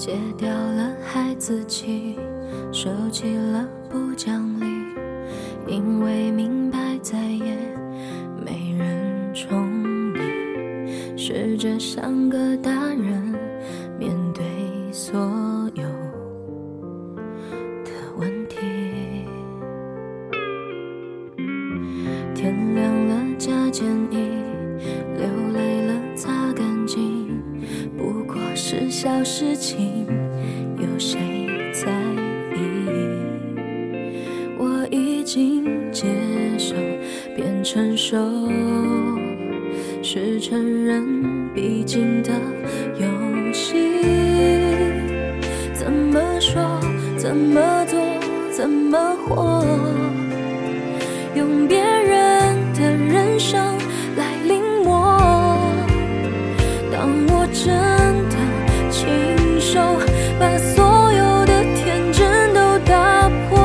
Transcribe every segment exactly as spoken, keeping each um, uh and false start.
戒掉了孩子气，收起了不讲理，因为明白再也没人宠你，试着像个大人面对所有的问题。天亮了加件衣，流泪了擦干净，不过是小事情，有谁在意？我已经接受变成熟，是成人必经的游戏。怎么说，怎么做，怎么活，用别人的人生来临摹。当我真的亲手把所有的天真都打破，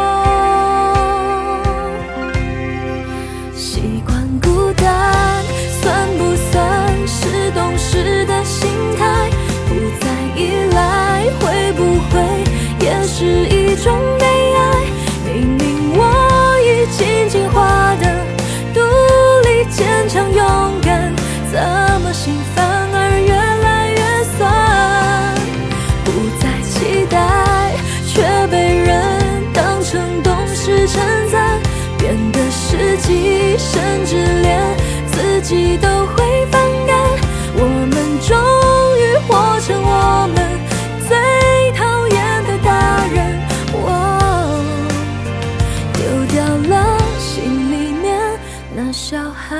习惯孤单算不算是懂事的心态？不再依赖会不会也是一种悲哀？明明我已经进化的独立坚强勇敢，怎么心反而越来越酸？不再期待却被人当成懂事称赞，变得实际，甚至连自己都会反感。我们终于活成我们最讨厌的大人，哦，丢掉了心里面那小孩。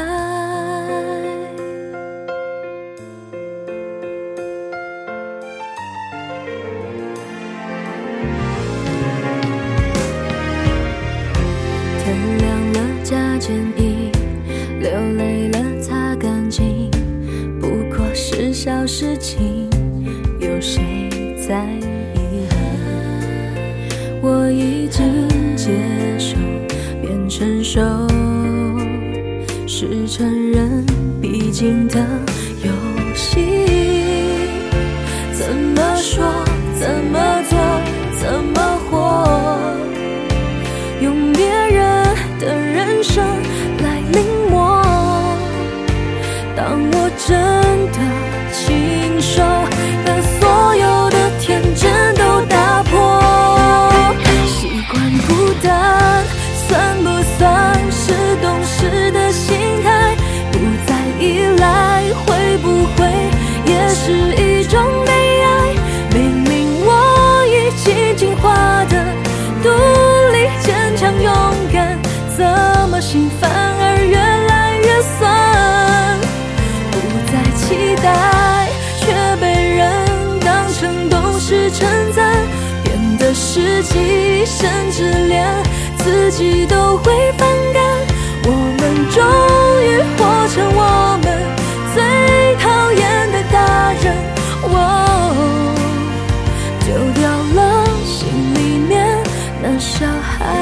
天亮了加件衣，流泪了擦干净，不过是小事情，有谁在意？我已经接受变成熟，是成人必经的游戏。怎么说，怎么做，怎么活，用别人的人生来临摹。当我真的亲手把所有的天真都打破，习惯孤单算不算是懂事的心态？不再依赖会不会也是一种悲哀？明明我已经进化的独立坚强勇敢，怎么心反而越来越酸？不再期待却被人当成懂事称赞，变得实际，甚至连自己都会反感。我们终于活成我们最讨厌的大人，哦，丢掉了心里面那小孩。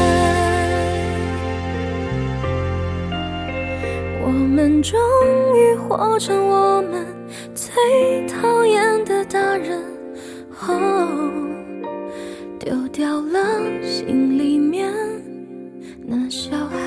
我们终于活成我们最讨厌的大人，哦，丢掉了心里面那小孩。